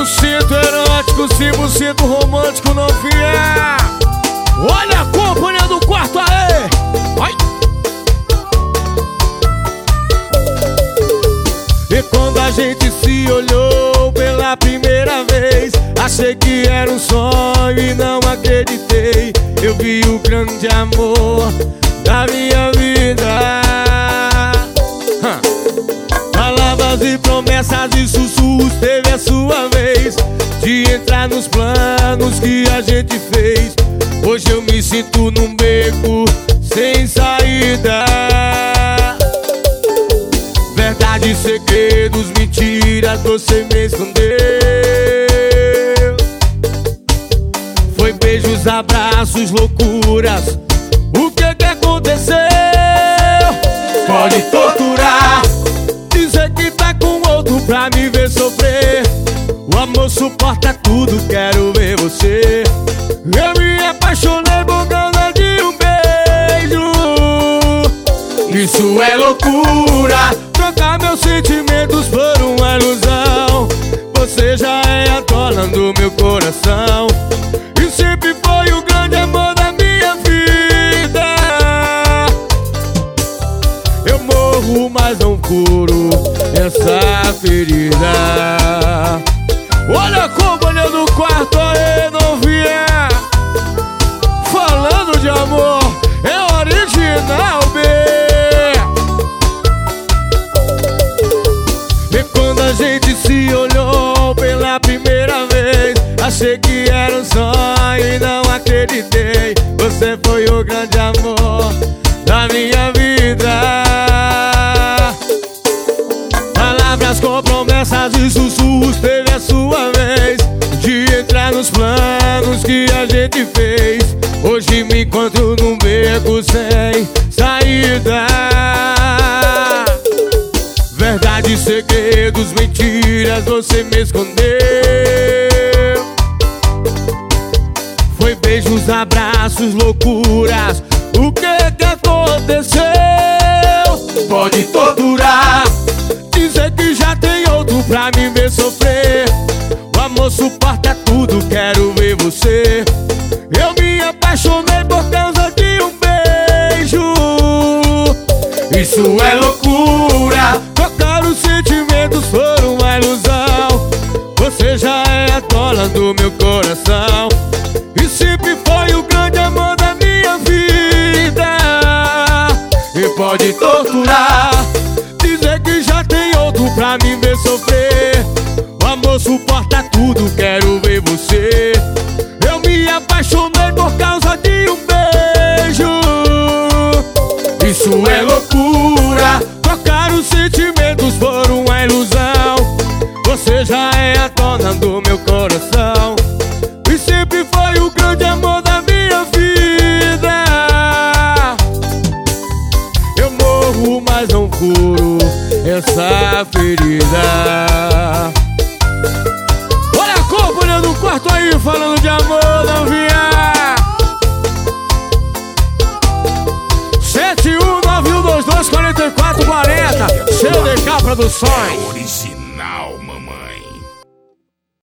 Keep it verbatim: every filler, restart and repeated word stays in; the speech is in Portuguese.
cento erótico, cem por cento romântico, não vier. Olha a companhia do quarto aí. Vai. E quando a gente se olhou pela primeira vez, achei que era um sonho e não acreditei. Eu vi o grande amor da minha vida. Palavras e promessas e sussurros, teve a sua vez de entrar nos planos que a gente fez. Hoje eu me sinto num beco sem saída. Verdade, segredos, mentiras, você me escondeu. Foi beijos, abraços, loucuras. O que que aconteceu? Pode torturar, dizer que tá com outro pra me ver sofrer. O amor suporta tudo, quero ver você. Eu me apaixonei por causa de um beijo. Isso é loucura, trocar meus sentimentos por uma ilusão. Você já é a dona do meu coração e sempre foi o grande amor da minha vida. Eu morro, mas não curo essa ferida. Olha a companhia do quarto aí, não vier. Falando de amor, é original, B. E quando a gente se olhou pela primeira vez, achei que era um sonho e não acreditei. Você foi o grande amor da minha vida. Palavras com promessas e sussurros, teve a sua vez de entrar nos planos que a gente fez. Hoje me encontro num beco sem saída. Verdade, segredos, mentiras, você me escondeu. Foi beijos, abraços, loucuras. O que que aconteceu? Pode torturar, dizer que já tem outro pra me ver sofrer. O amor suporta tudo, quero ver você. Eu me apaixonei por causa de um beijo. Isso é loucura, trocar os sentimentos por uma ilusão. Você já é a dona do meu coração e sempre foi o grande amor da minha vida. E pode torturar, dizer que já tem outro pra me ver sofrer. O amor suporta tudo, quero ver você. Eu me apaixonei por causa de um beijo. Isso é loucura, trocar os sentimentos por uma ilusão. Você já é a dona do meu coração e sempre foi o grande amor da minha vida. Eu morro, mas não curo essa ferida. Olha a companhia do quarto aí, falando de amor, não vier. Sete um nove um dois dois quatro quatro quatro zero. C D K Produções.